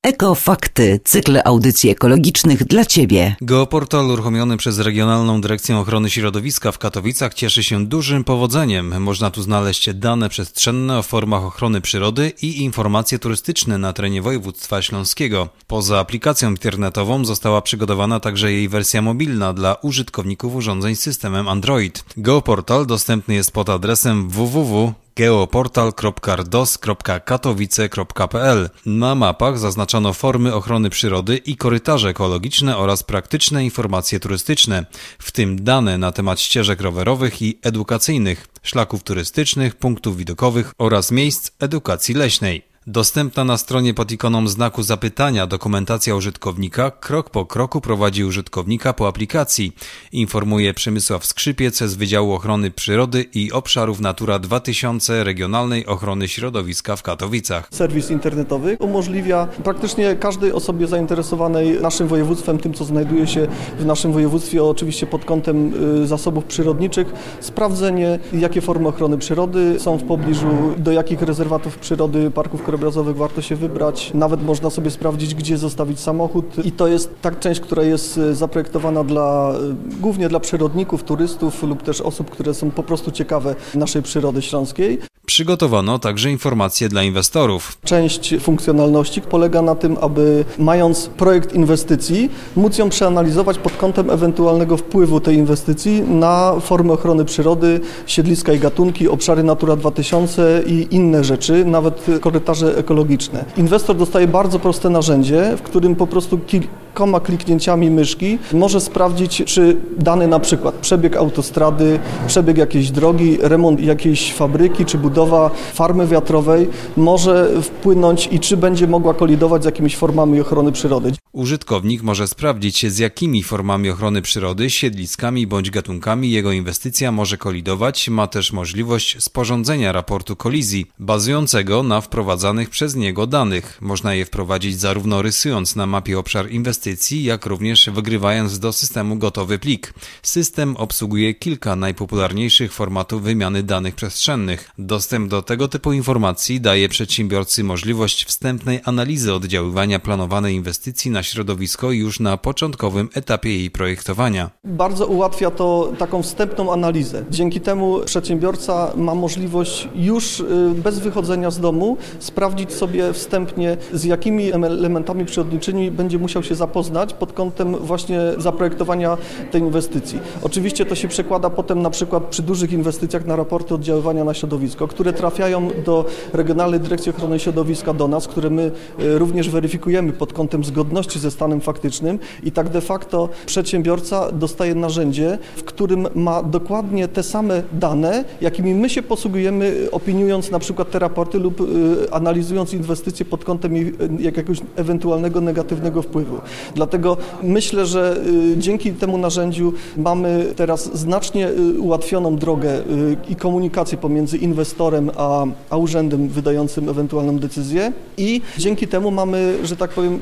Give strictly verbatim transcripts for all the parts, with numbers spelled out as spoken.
Ekofakty, cykl audycji ekologicznych dla Ciebie. Geoportal uruchomiony przez Regionalną Dyrekcję Ochrony Środowiska w Katowicach cieszy się dużym powodzeniem. Można tu znaleźć dane przestrzenne o formach ochrony przyrody i informacje turystyczne na terenie województwa śląskiego. Poza aplikacją internetową została przygotowana także jej wersja mobilna dla użytkowników urządzeń z systemem Android. Geoportal dostępny jest pod adresem w w w kropka geoportal kropka r d o s kropka katowice kropka p l. Na mapach zaznaczono formy ochrony przyrody i korytarze ekologiczne oraz praktyczne informacje turystyczne, w tym dane na temat ścieżek rowerowych i edukacyjnych, szlaków turystycznych, punktów widokowych oraz miejsc edukacji leśnej. Dostępna na stronie pod ikoną znaku zapytania dokumentacja użytkownika krok po kroku prowadzi użytkownika po aplikacji, informuje Przemysław Skrzypiec z Wydziału Ochrony Przyrody i Obszarów Natura dwa tysiące Regionalnej Ochrony Środowiska w Katowicach. Serwis internetowy umożliwia praktycznie każdej osobie zainteresowanej naszym województwem, tym co znajduje się w naszym województwie, oczywiście pod kątem zasobów przyrodniczych, sprawdzenie, jakie formy ochrony przyrody są w pobliżu, do jakich rezerwatów przyrody, parków krajobrazowych warto się wybrać. Nawet można sobie sprawdzić, gdzie zostawić samochód. I to jest ta część, która jest zaprojektowana dla, głównie dla przyrodników, turystów lub też osób, które są po prostu ciekawe naszej przyrody śląskiej. Przygotowano także informacje dla inwestorów. Część funkcjonalności polega na tym, aby mając projekt inwestycji, móc ją przeanalizować pod kątem ewentualnego wpływu tej inwestycji na formy ochrony przyrody, siedliska i gatunki, obszary Natura dwa tysiące i inne rzeczy, nawet korytarze ekologiczne. Inwestor dostaje bardzo proste narzędzie, w którym po prostu kilkoma kliknięciami myszki może sprawdzić, czy dany na przykład przebieg autostrady, przebieg jakiejś drogi, remont jakiejś fabryki, czy budowa farmy wiatrowej może wpłynąć i czy będzie mogła kolidować z jakimiś formami ochrony przyrody. Użytkownik może sprawdzić, z jakimi formami ochrony przyrody, siedliskami bądź gatunkami jego inwestycja może kolidować. Ma też możliwość sporządzenia raportu kolizji, bazującego na wprowadzanych przez niego danych. Można je wprowadzić zarówno rysując na mapie obszar inwestycji, jak również wygrywając do systemu gotowy plik. System obsługuje kilka najpopularniejszych formatów wymiany danych przestrzennych. Dostęp do tego typu informacji daje przedsiębiorcy możliwość wstępnej analizy oddziaływania planowanej inwestycji na środowisko już na początkowym etapie jej projektowania. Bardzo ułatwia to taką wstępną analizę. Dzięki temu przedsiębiorca ma możliwość już bez wychodzenia z domu sprawdzić sobie wstępnie, z jakimi elementami przyrodniczymi będzie musiał się zapoznać pod kątem właśnie zaprojektowania tej inwestycji. Oczywiście to się przekłada potem na przykład przy dużych inwestycjach na raporty oddziaływania na środowisko, które trafiają do Regionalnej Dyrekcji Ochrony Środowiska, do nas, które my również weryfikujemy pod kątem zgodności ze stanem faktycznym i tak de facto przedsiębiorca dostaje narzędzie, w którym ma dokładnie te same dane, jakimi my się posługujemy, opiniując na przykład te raporty lub analizując inwestycje pod kątem jakiegoś ewentualnego negatywnego wpływu. Dlatego myślę, że dzięki temu narzędziu mamy teraz znacznie ułatwioną drogę i komunikację pomiędzy inwestorem a, a urzędem wydającym ewentualną decyzję i dzięki temu mamy, że tak powiem,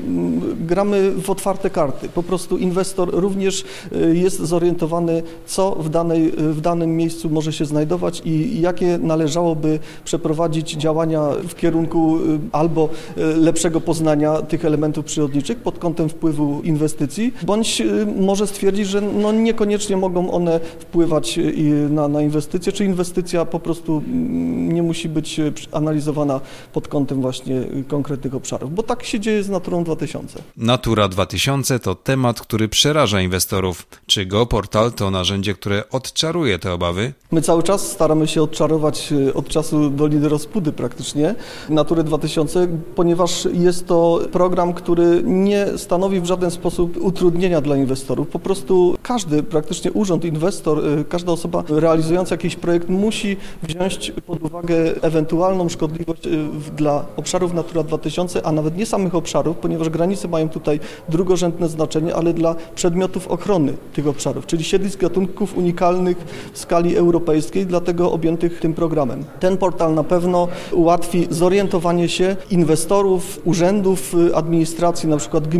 gramy w otwarte karty. Po prostu inwestor również jest zorientowany, co w, danej, w danym miejscu może się znajdować i jakie należałoby przeprowadzić działania w kierunku albo lepszego poznania tych elementów przyrodniczych pod kątem wpływu inwestycji, bądź może stwierdzić, że no niekoniecznie mogą one wpływać na, na inwestycje, czy inwestycja po prostu nie musi być analizowana pod kątem właśnie konkretnych obszarów, bo tak się dzieje z Naturą dwa tysiące. Natura dwa tysiące to temat, który przeraża inwestorów. Czy Geoportal to narzędzie, które odczaruje te obawy? My cały czas staramy się odczarować od czasu do lidorospudy praktycznie Naturę dwa tysiące, ponieważ jest to program, który nie stanowi w żaden sposób utrudnienia dla inwestorów. Po prostu każdy, praktycznie urząd, inwestor, każda osoba realizująca jakiś projekt musi wziąć pod uwagę ewentualną szkodliwość dla obszarów Natura dwa tysiące, a nawet nie samych obszarów, ponieważ granice mają tutaj drugorzędne znaczenie, ale dla przedmiotów ochrony tych obszarów, czyli siedlisk gatunków unikalnych w skali europejskiej, dlatego objętych tym programem. Ten portal na pewno ułatwi zorientowanie się inwestorów, urzędów administracji, na przykład gmin,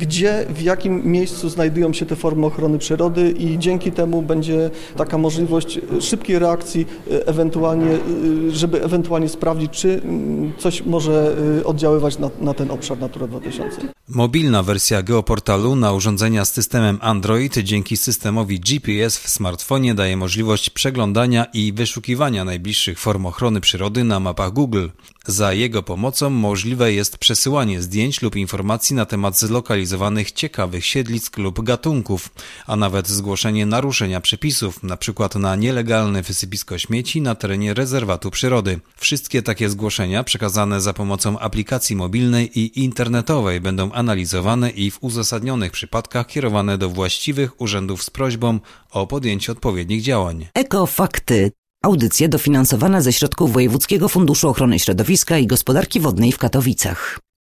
gdzie, w jakim miejscu znajdują się te formy ochrony przyrody i dzięki temu będzie taka możliwość szybkiej reakcji, ewentualnie, żeby ewentualnie sprawdzić, czy coś może oddziaływać na, na ten obszar Natura dwa tysiące. Mobilna wersja geoportalu na urządzenia z systemem Android dzięki systemowi G P S w smartfonie daje możliwość przeglądania i wyszukiwania najbliższych form ochrony przyrody na mapach Google. Za jego pomocą możliwe jest przesyłanie zdjęć lub informacji na temat zlokalizowanych ciekawych siedlisk lub gatunków, a nawet zgłoszenie naruszenia przepisów, np. na nielegalne wysypisko śmieci na terenie rezerwatu przyrody. Wszystkie takie zgłoszenia przekazane za pomocą aplikacji mobilnej i internetowej będą analizowane i w uzasadnionych przypadkach kierowane do właściwych urzędów z prośbą o podjęcie odpowiednich działań. Ekofakty. Audycja dofinansowana ze środków Wojewódzkiego Funduszu Ochrony Środowiska i Gospodarki Wodnej w Katowicach.